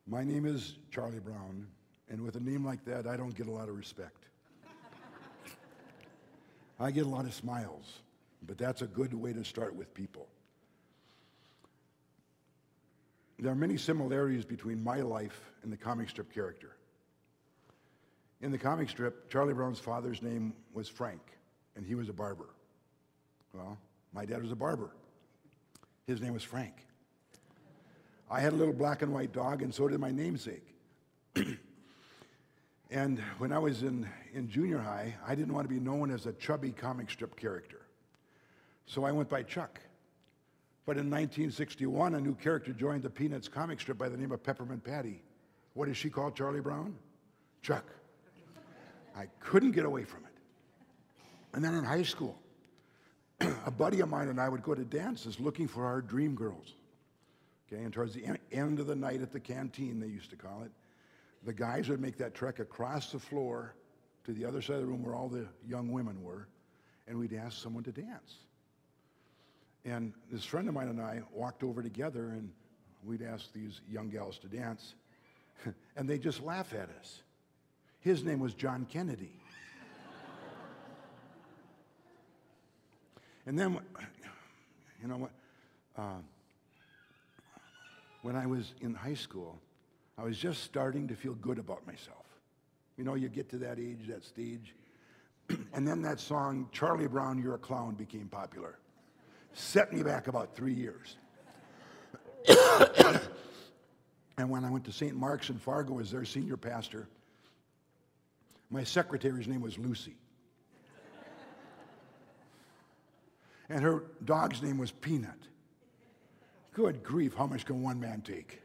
My name is Charlie Brown, and with a name like that, I don't get a lot of respect. I get a lot of smiles, but that's a good way to start with people. There are many similarities between my life and the comic strip character. In the comic strip, Charlie Brown's father's name was Frank, and he was a barber. Well, my dad was a barber. His name was Frank. I had a little black and white dog, and so did my namesake. And when I was in junior high, I didn't want to be known as a chubby comic strip character. So I went by Chuck. But in 1961, a new character joined the Peanuts comic strip by the name of Peppermint Patty. What is she called, Charlie Brown? Chuck. I couldn't get away from it. And then in high school, a buddy of mine and I would go to dances looking for our dream girls. Okay, and towards the end of the night at the canteen, they used to call it, the guys would make that trek across the floor to the other side of the room where all the young women were, and we'd ask someone to dance. And this friend of mine and I walked over together, and we'd ask these young gals to dance, and they'd just laugh at us. His name was John Kennedy. And then, you know what, when I was in high school, I was just starting to feel good about myself. You know, you get to that age, that stage, and then that song, Charlie Brown, You're a Clown, became popular. Set me back about 3 years. And when I went to St. Mark's in Fargo as their senior pastor, my secretary's name was Lucy. And her dog's name was Peanut. Good grief, how much can one man take?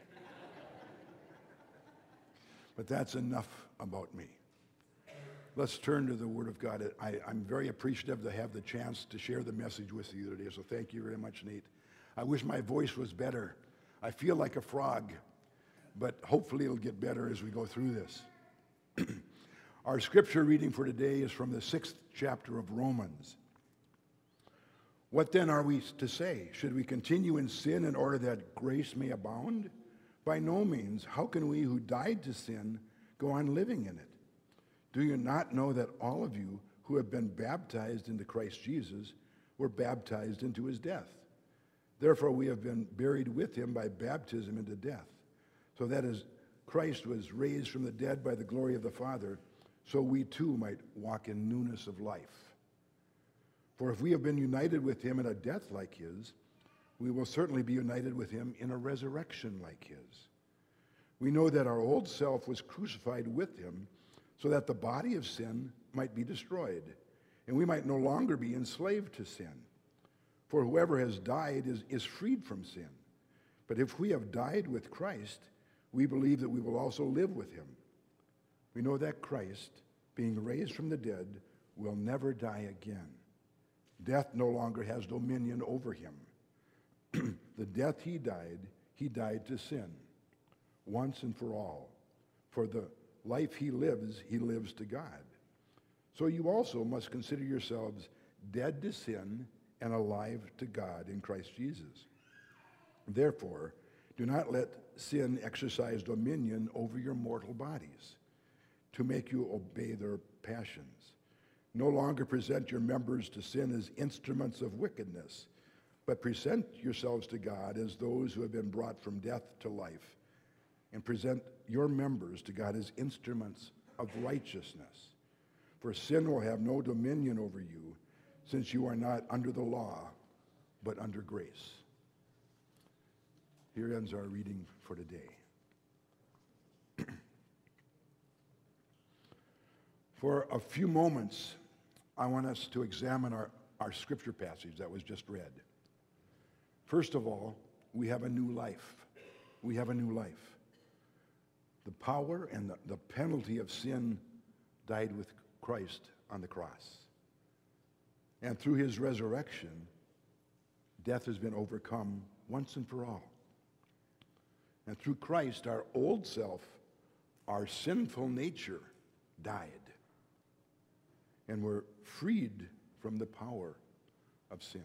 But that's enough about me. Let's turn to the Word of God. I'm very appreciative to have the chance to share the message with you today, so thank you very much, Nate. I wish my voice was better. I feel like a frog, but hopefully it'll get better as we go through this. Our scripture reading for today is from the 6th chapter of Romans. What then are we to say? Should we continue in sin in order that grace may abound? By no means. How can we who died to sin go on living in it? Do you not know that all of you who have been baptized into Christ Jesus were baptized into his death? Therefore we have been buried with him by baptism into death, so that as Christ was raised from the dead by the glory of the Father, so we too might walk in newness of life. For if we have been united with him in a death like his, we will certainly be united with him in a resurrection like his. We know that our old self was crucified with him so that the body of sin might be destroyed, and we might no longer be enslaved to sin. For whoever has died is freed from sin. But if we have died with Christ, we believe that we will also live with him. We know that Christ, being raised from the dead, will never die again. Death no longer has dominion over him. The death he died to sin, once and for all. For the life he lives to God. So you also must consider yourselves dead to sin and alive to God in Christ Jesus. Therefore, do not let sin exercise dominion over your mortal bodies to make you obey their passions. No longer present your members to sin as instruments of wickedness, but present yourselves to God as those who have been brought from death to life, and present your members to God as instruments of righteousness. For sin will have no dominion over you, since you are not under the law, but under grace. Here ends our reading for today. For a few moments, I want us to examine our scripture passage that was just read. First of all, we have a new life. We have a new life. The power and the penalty of sin died with Christ on the cross. And through his resurrection, death has been overcome once and for all. And through Christ, our old self, our sinful nature, died. And we're freed from the power of sin.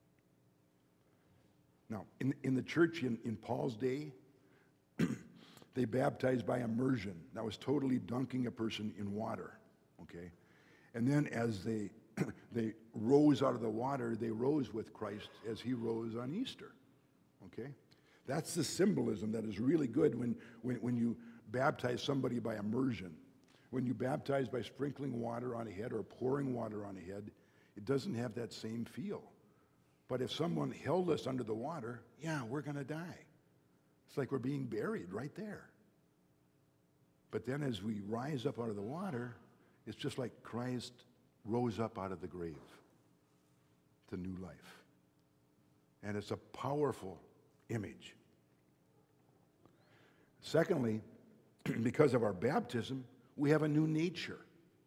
Now, in the church in Paul's day, They baptized by immersion. That was totally dunking a person in water, okay? And then as they they rose out of the water, they rose with Christ as he rose on Easter, okay? That's the symbolism that is really good when you baptize somebody by immersion. When you baptize by sprinkling water on a head or pouring water on a head, it doesn't have that same feel. But if someone held us under the water, yeah, we're going to die. It's like we're being buried right there. But then as we rise up out of the water, it's just like Christ rose up out of the grave to new life. And it's a powerful image. Secondly, because of our baptism, we have a new nature,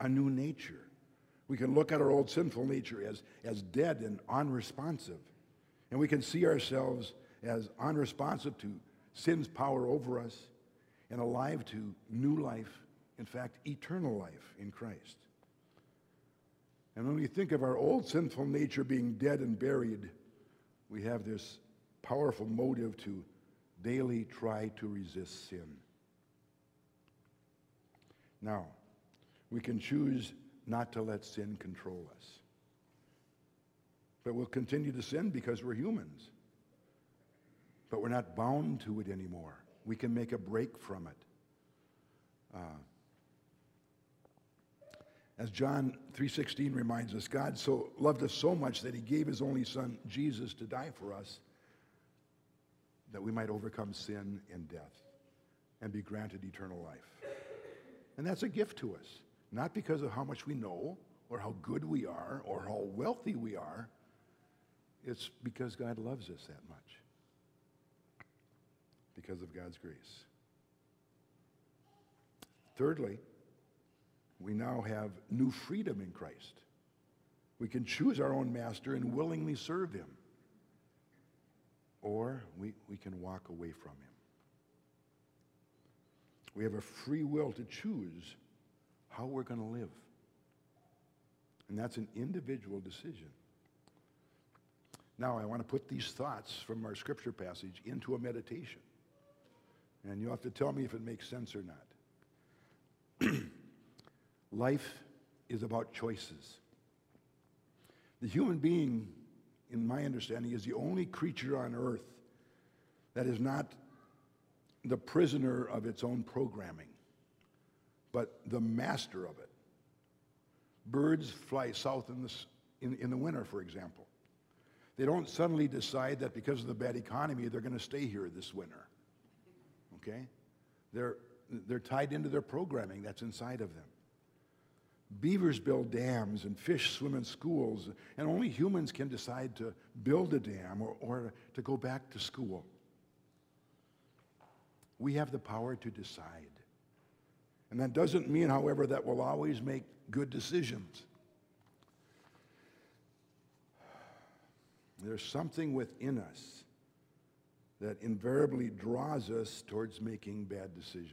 We can look at our old sinful nature as dead and unresponsive. And we can see ourselves as unresponsive to sin's power over us and alive to new life, in fact, eternal life in Christ. And when we think of our old sinful nature being dead and buried, we have this powerful motive to daily try to resist sin. Now, we can choose not to let sin control us. But we'll continue to sin because we're humans. But we're not bound to it anymore. We can make a break from it. As John 3:16 reminds us, God so loved us so much that he gave his only son, Jesus, to die for us, that we might overcome sin and death and be granted eternal life. And that's a gift to us, not because of how much we know or how good we are or how wealthy we are. It's because God loves us that much, because of God's grace. Thirdly, we now have new freedom in Christ. We can choose our own master and willingly serve him, or we can walk away from him. We have a free will to choose how we're going to live. And that's an individual decision. Now, I want to put these thoughts from our scripture passage into a meditation. And you'll have to tell me if it makes sense or not. Life is about choices. The human being, in my understanding, is the only creature on earth that is not the prisoner of its own programming, but the master of it. Birds fly south in the winter, for example. They don't suddenly decide that because of the bad economy, they're going to stay here this winter. Okay? They're tied into their programming that's inside of them. Beavers build dams and fish swim in schools, and only humans can decide to build a dam or to go back to school. We have the power to decide. And that doesn't mean, however, that we'll always make good decisions. There's something within us that invariably draws us towards making bad decisions.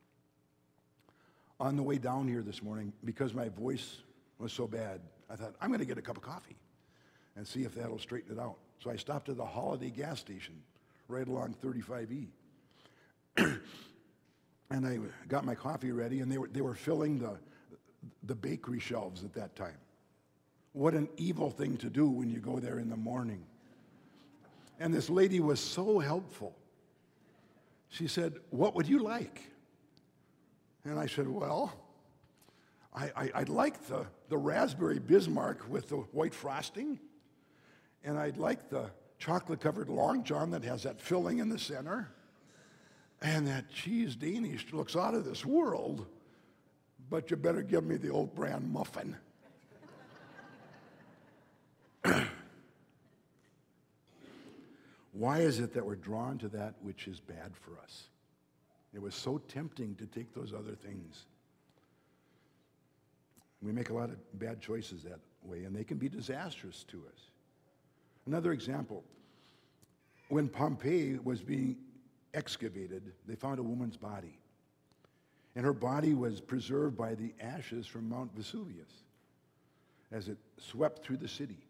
On the way down here this morning, because my voice was so bad, I thought, I'm going to get a cup of coffee and see if that'll straighten it out. So I stopped at the Holiday gas station right along 35E. And I got my coffee ready, and they were filling the bakery shelves at that time. What an evil thing to do when you go there in the morning. And this lady was so helpful. She said, "What would you like?" And I said, "Well, I'd like the raspberry Bismarck with the white frosting, and I'd like the chocolate-covered Long John that has that filling in the center, and that cheese Danish looks out of this world, but you better give me the Old Brand muffin." Why is it that we're drawn to that which is bad for us? It was so tempting to take those other things. We make a lot of bad choices that way, and they can be disastrous to us. Another example, when Pompeii was being excavated, they found a woman's body. And her body was preserved by the ashes from Mount Vesuvius as it swept through the city.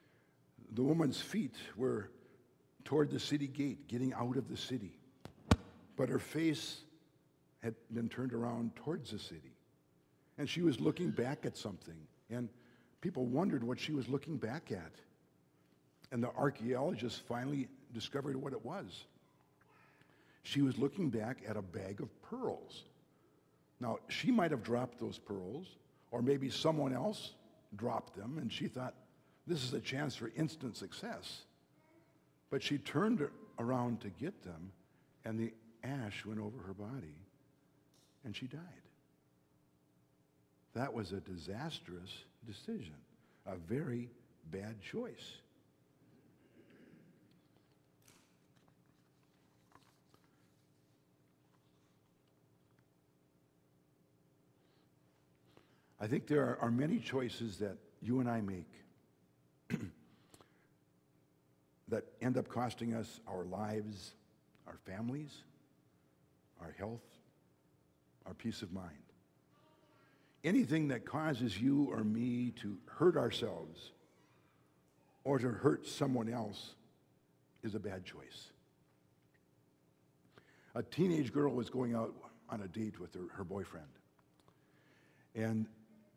The woman's feet were toward the city gate, getting out of the city. but her face had been turned around towards the city. And she was looking back at something. And people wondered what she was looking back at. And the archaeologists finally discovered what it was. She was looking back at a bag of pearls. Now, she might have dropped those pearls, or maybe someone else dropped them, and she thought, this is a chance for instant success. But she turned around to get them, and the ash went over her body, and she died. That was a disastrous decision, a very bad choice. I think there are many choices that you and I make that end up costing us our lives, our families, our health, our peace of mind. Anything that causes you or me to hurt ourselves or to hurt someone else is a bad choice. A teenage girl was going out on a date with her boyfriend. And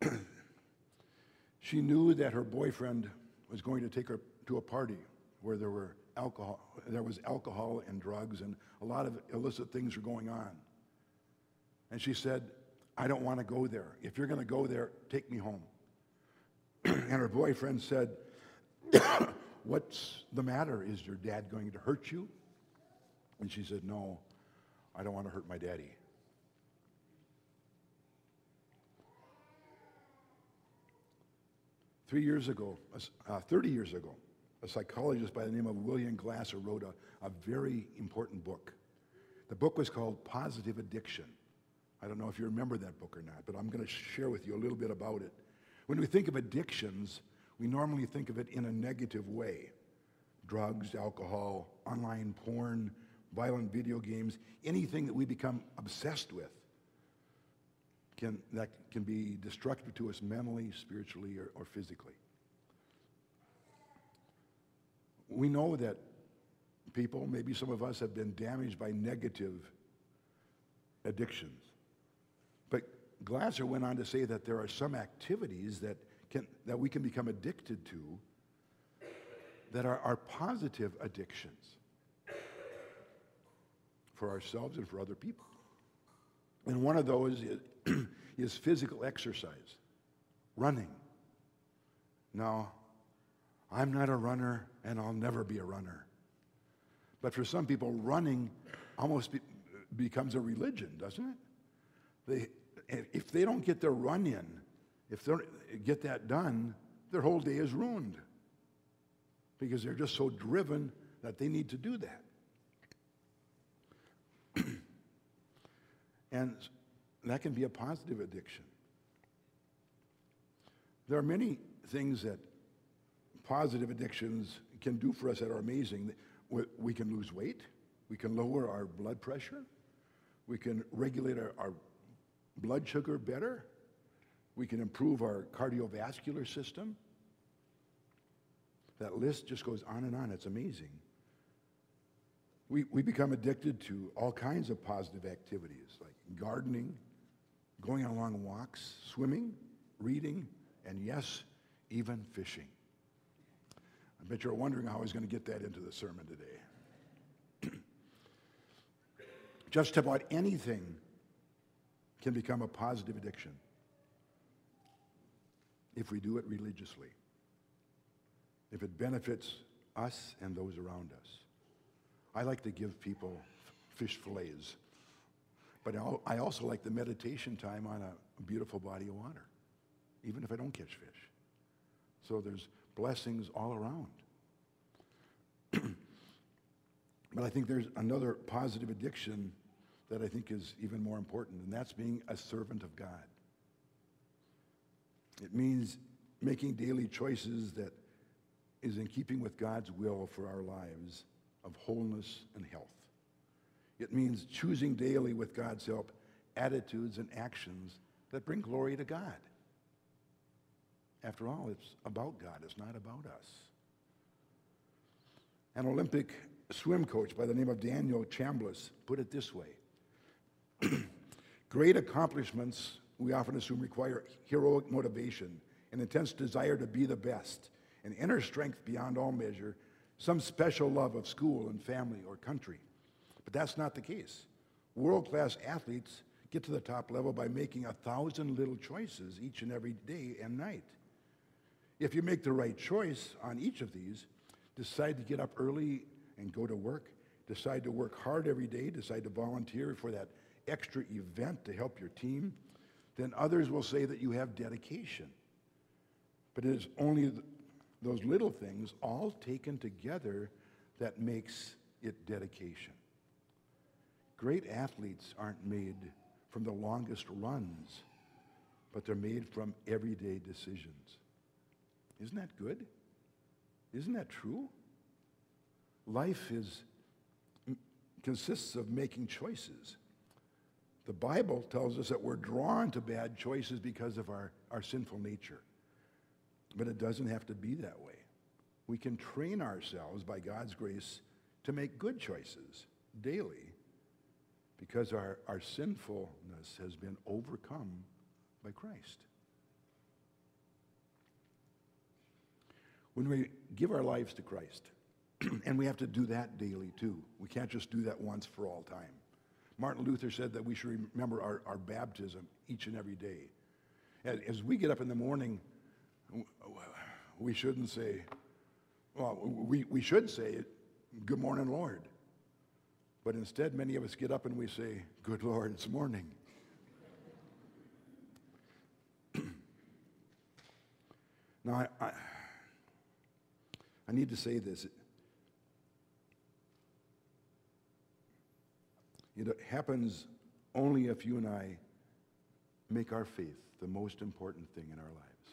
she knew that her boyfriend was going to take her to a party where there was alcohol and drugs, and a lot of illicit things were going on. And she said, I don't want to go there. If you're going to go there, take me home. And her boyfriend said, what's the matter? Is your dad going to hurt you? And she said, no, I don't want to hurt my daddy. 30 years ago, a psychologist by the name of William Glasser wrote a very important book. The book was called Positive Addiction. I don't know if you remember that book or not, but I'm going to share with you a little bit about it. When we think of addictions, we normally think of it in a negative way. Drugs, alcohol, online porn, violent video games, anything that we become obsessed with that can be destructive to us mentally, spiritually, or physically. We know that people, maybe some of us, have been damaged by negative addictions. But Glasser went on to say that there are some activities that we can become addicted to that are positive addictions for ourselves and for other people. And one of those is physical exercise, running. Now, I'm not a runner, and I'll never be a runner. But for some people, running almost becomes a religion, doesn't it? If they don't get their run in, if they don't get that done, their whole day is ruined because they're just so driven that they need to do that. And that can be a positive addiction. There are many things that positive addictions can do for us that are amazing. We can lose weight. We can lower our blood pressure. We can regulate our blood sugar better. We can improve our cardiovascular system. That list just goes on and on. It's amazing. We become addicted to all kinds of positive activities like gardening, going on long walks, swimming, reading, and yes, even fishing. I bet you're wondering how I was going to get that into the sermon today. Just about anything can become a positive addiction if we do it religiously, if it benefits us and those around us. I like to give people fish fillets, but I also like the meditation time on a beautiful body of water, even if I don't catch fish. So there's blessings all around. But I think there's another positive addiction that I think is even more important, and that's being a servant of God. It means making daily choices that is in keeping with God's will for our lives of wholeness and health. It means choosing daily with God's help attitudes and actions that bring glory to God. After all, it's about God. It's not about us. An Olympic swim coach by the name of Daniel Chambliss put it this way. Great accomplishments, we often assume, require heroic motivation, an intense desire to be the best, an inner strength beyond all measure, some special love of school and family or country. But that's not the case. World-class athletes get to the top level by making 1,000 little choices each and every day and night. If you make the right choice on each of these, decide to get up early and go to work, decide to work hard every day, decide to volunteer for that extra event to help your team, then others will say that you have dedication. But it is only those little things all taken together that makes it dedication. Great athletes aren't made from the longest runs, but they're made from everyday decisions. Isn't that good? Isn't that true? Life consists of making choices. The Bible tells us that we're drawn to bad choices because of our sinful nature. But it doesn't have to be that way. We can train ourselves by God's grace to make good choices daily because our sinfulness has been overcome by Christ. When we give our lives to Christ, and we have to do that daily too. We can't just do that once for all time. Martin Luther said that we should remember our baptism each and every day. As we get up in the morning, we shouldn't say, well, we should say, "Good morning, Lord." But instead, many of us get up and we say, "Good Lord, it's morning." Now, I need to say this. It happens only if you and I make our faith the most important thing in our lives.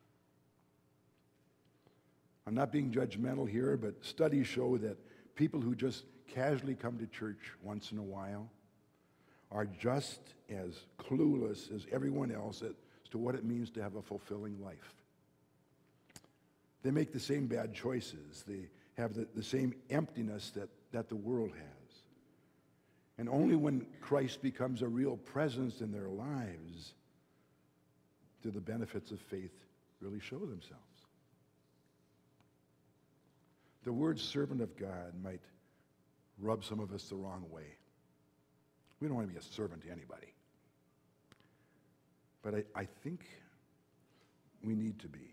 I'm not being judgmental here, but studies show that people who just casually come to church once in a while are just as clueless as everyone else as to what it means to have a fulfilling life. They make the same bad choices. They have the same emptiness that the world has. And only when Christ becomes a real presence in their lives do the benefits of faith really show themselves. The word servant of God might rub some of us the wrong way. We don't want to be a servant to anybody. But I think we need to be.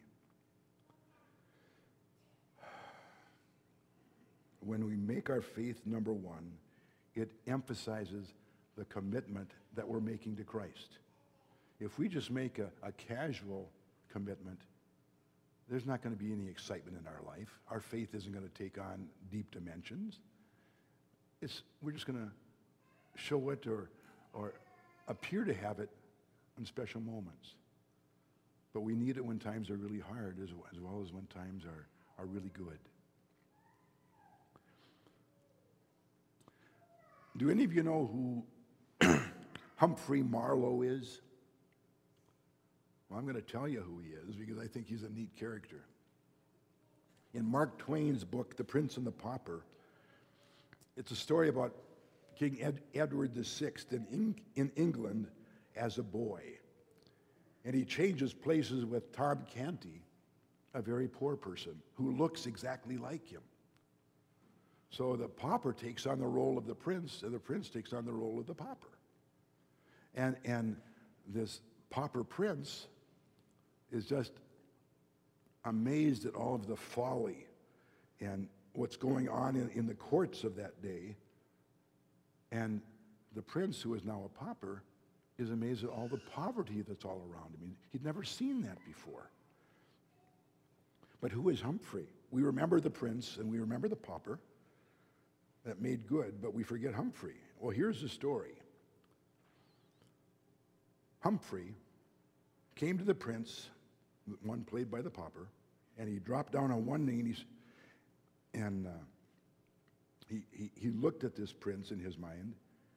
When we make our faith number one, it emphasizes the commitment that we're making to Christ. If we just make a casual commitment, there's not going to be any excitement in our life. Our faith isn't going to take on deep dimensions. We're just going to show it or appear to have it in special moments. But we need it when times are really hard as well as when times are really good. Do any of you know who Humphrey Marlowe is? Well, I'm going to tell you who he is because I think he's a neat character. In Mark Twain's book, The Prince and the Pauper, it's a story about King Edward VI in England as a boy. And he changes places with Tom Canty, a very poor person who looks exactly like him. So the pauper takes on the role of the prince, and the prince takes on the role of the pauper. And this pauper prince is just amazed at all of the folly and what's going on in the courts of that day. And the prince, who is now a pauper, is amazed at all the poverty that's all around him. He'd never seen that before. But who is Humphrey? We remember the prince and we remember the pauper that made good, but we forget Humphrey. Well, here's the story. Humphrey came to the prince, one played by the pauper, and he dropped down on one knee and he looked at this prince in his mind,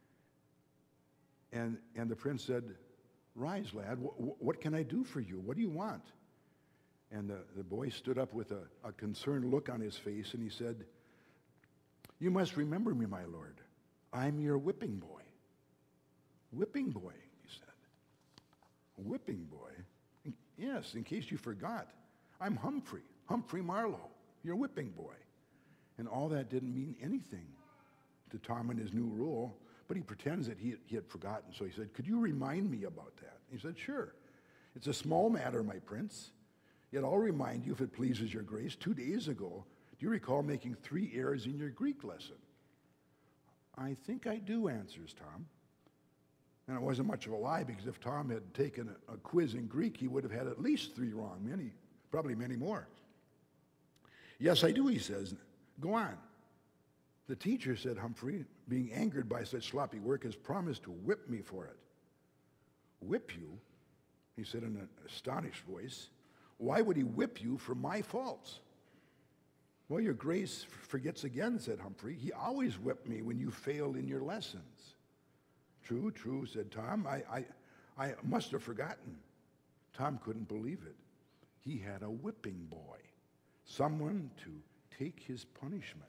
and the prince said, "Rise, lad, what can I do for you? What do you want?" And the boy stood up with a concerned look on his face, and he said, You must remember me, my Lord. I'm your whipping boy. Whipping boy, he said. Whipping boy? Yes, in case you forgot. I'm Humphrey Marlowe, your whipping boy. And all that didn't mean anything to Tom and his new role, but he pretends that he had forgotten. So he said, could you remind me about that? He said, sure. It's a small matter, my prince. Yet I'll remind you, if it pleases your grace, 2 days ago, do you recall making 3 errors in your Greek lesson? I think I do, answers Tom. And it wasn't much of a lie, because if Tom had taken a quiz in Greek, he would have had at least 3 wrong, probably many more. Yes, I do, he says. Go on. The teacher, said Humphrey, being angered by such sloppy work, has promised to whip me for it. Whip you? He said in an astonished voice. Why would he whip you for my faults? Well, your grace forgets again, said Humphrey. He always whipped me when you failed in your lessons. True, true, said Tom. I must have forgotten. Tom couldn't believe it. He had a whipping boy, someone to take his punishment.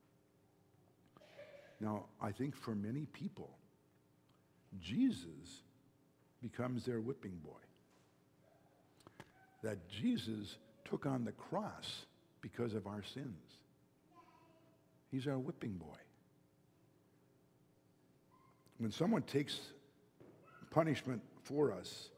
Now, I think for many people, Jesus becomes their whipping boy. That Jesus took on the cross because of our sins. He's our whipping boy. When someone takes punishment for us,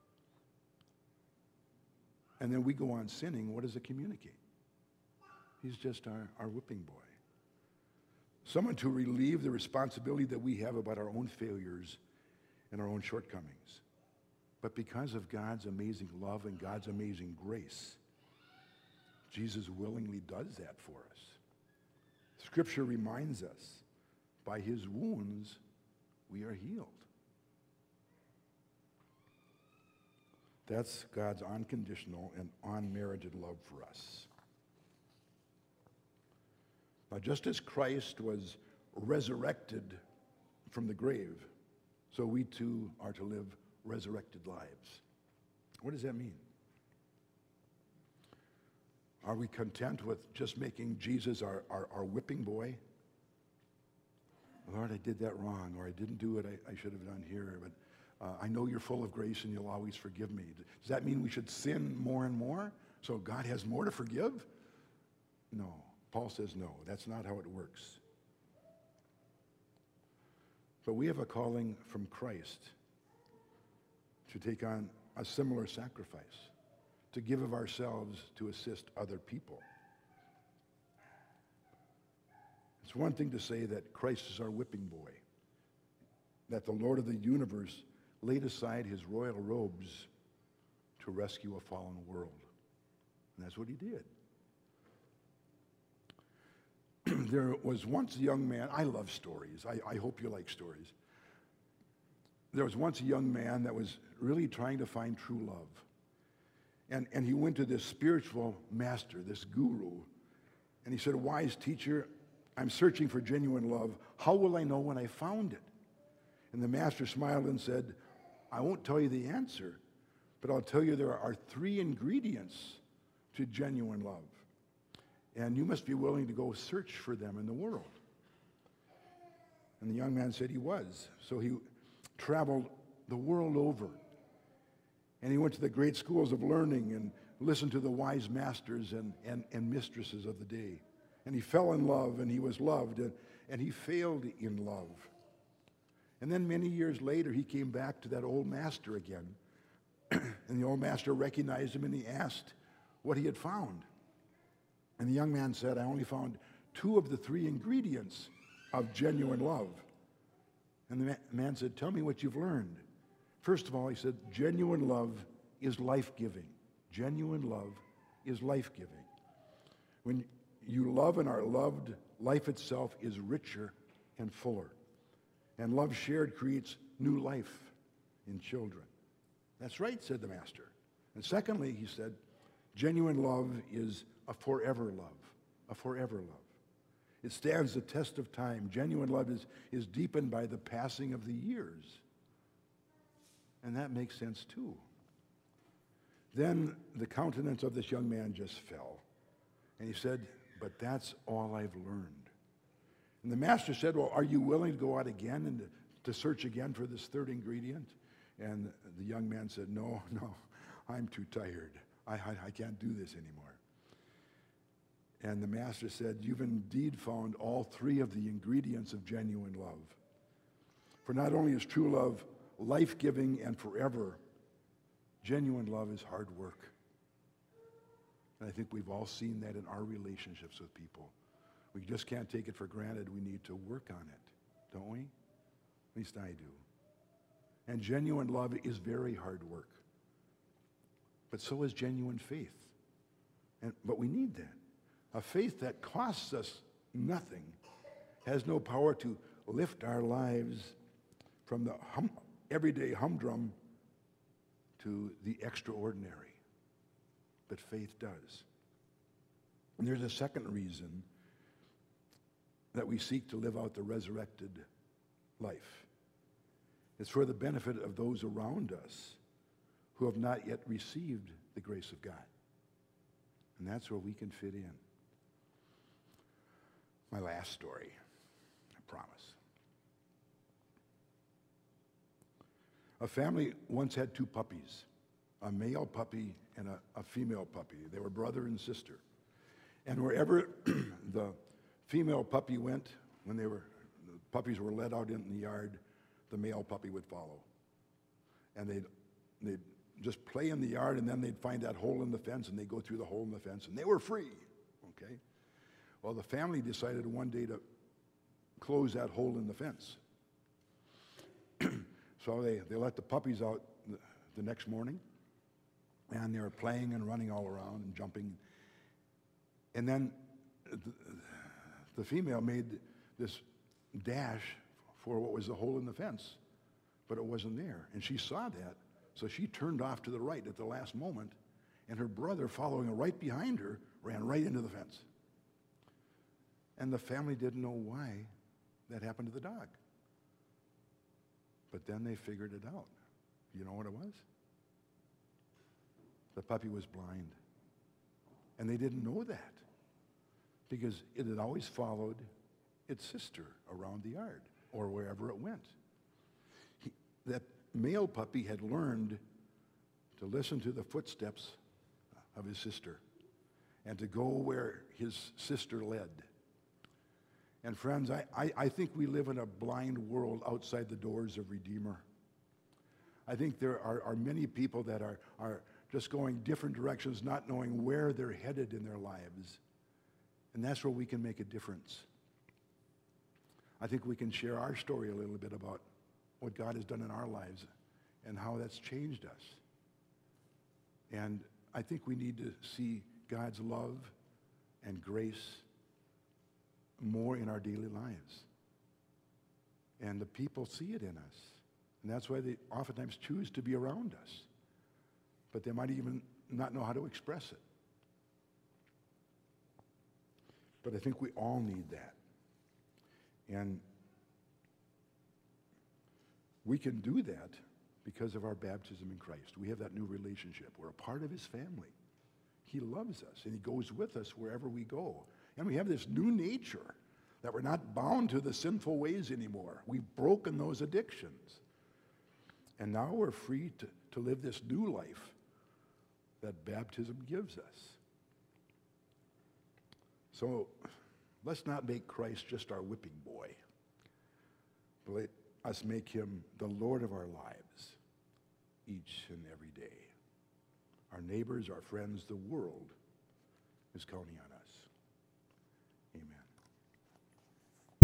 and then we go on sinning, what does it communicate? He's just our whipping boy. Someone to relieve the responsibility that we have about our own failures and our own shortcomings. But because of God's amazing love and God's amazing grace, Jesus willingly does that for us. Scripture reminds us, by his wounds, we are healed. That's God's unconditional and unmerited love for us. Now, just as Christ was resurrected from the grave, so we too are to live resurrected lives. What does that mean? Are we content with just making Jesus our whipping boy? Lord, I did that wrong, or I didn't do what I should have done here, but I know you're full of grace and you'll always forgive me. Does that mean we should sin more and more so God has more to forgive? No. Paul says no. That's not how it works. But we have a calling from Christ to take on a similar sacrifice, to give of ourselves to assist other people. It's one thing to say that Christ is our whipping boy, that the Lord of the universe laid aside his royal robes to rescue a fallen world. And that's what he did. There was once a young man, I love stories. I hope you like stories. There was once a young man that was really trying to find true love. And he went to this spiritual master, this guru, and he said, wise teacher, I'm searching for genuine love. How will I know when I found it? And the master smiled and said, I won't tell you the answer, but I'll tell you there are 3 ingredients to genuine love. And you must be willing to go search for them in the world. And the young man said he was. So he traveled the world over. And he went to the great schools of learning and listened to the wise masters and mistresses of the day. And he fell in love, and he was loved, and he failed in love. And then many years later, he came back to that old master again. And the old master recognized him, and he asked what he had found. And the young man said, I only found 2 of the 3 ingredients of genuine love. And the man said, tell me what you've learned. First of all, he said, genuine love is life-giving. Genuine love is life-giving. When you love and are loved, life itself is richer and fuller. And love shared creates new life in children. That's right, said the master. And secondly, he said, genuine love is a forever love, a forever love. It stands the test of time. Genuine love is deepened by the passing of the years. And that makes sense too. Then the countenance of this young man just fell. And he said, but that's all I've learned. And the master said, well, are you willing to go out again and to search again for this third ingredient? And the young man said, no, I'm too tired. I can't do this anymore. And the master said, you've indeed found all three of the ingredients of genuine love. For not only is true love life-giving and forever, genuine love is hard work. And I think we've all seen that in our relationships with people. We just can't take it for granted. We need to work on it, don't we? At least I do. And genuine love is very hard work. But so is genuine faith. But we need that. A faith that costs us nothing has no power to lift our lives from the everyday humdrum to the extraordinary. But faith does. And there's a second reason that we seek to live out the resurrected life. It's for the benefit of those around us who have not yet received the grace of God. And that's where we can fit in. My last story, I promise. A family once had two puppies, a male puppy and a female puppy. They were brother and sister. And wherever the female puppy went, when the puppies were let out in the yard, the male puppy would follow. And they'd just play in the yard, and then they'd find that hole in the fence, and they'd go through the hole in the fence, and they were free, okay? Well, the family decided one day to close that hole in the fence. So they let the puppies out the next morning, and they were playing and running all around and jumping. And then the female made this dash for what was the hole in the fence, but it wasn't there. And she saw that, so she turned off to the right at the last moment, and her brother, following right behind her, ran right into the fence. And the family didn't know why that happened to the dog. But then they figured it out. You know what it was? The puppy was blind. And they didn't know that because it had always followed its sister around the yard or wherever it went. That male puppy had learned to listen to the footsteps of his sister and to go where his sister led. And friends, I think we live in a blind world outside the doors of Redeemer. I think there are many people that are just going different directions, not knowing where they're headed in their lives. And that's where we can make a difference. I think we can share our story a little bit about what God has done in our lives and how that's changed us. And I think we need to see God's love and grace more in our daily lives. And the people see it in us. And that's why they oftentimes choose to be around us. But they might even not know how to express it. But I think we all need that. And we can do that because of our baptism in Christ. We have that new relationship. We're a part of his family. He loves us, and he goes with us wherever we go. And we have this new nature that we're not bound to the sinful ways anymore. We've broken those addictions. And now we're free to live this new life that baptism gives us. So let's not make Christ just our whipping boy, but let us make him the Lord of our lives each and every day. Our neighbors, our friends, the world is counting on us.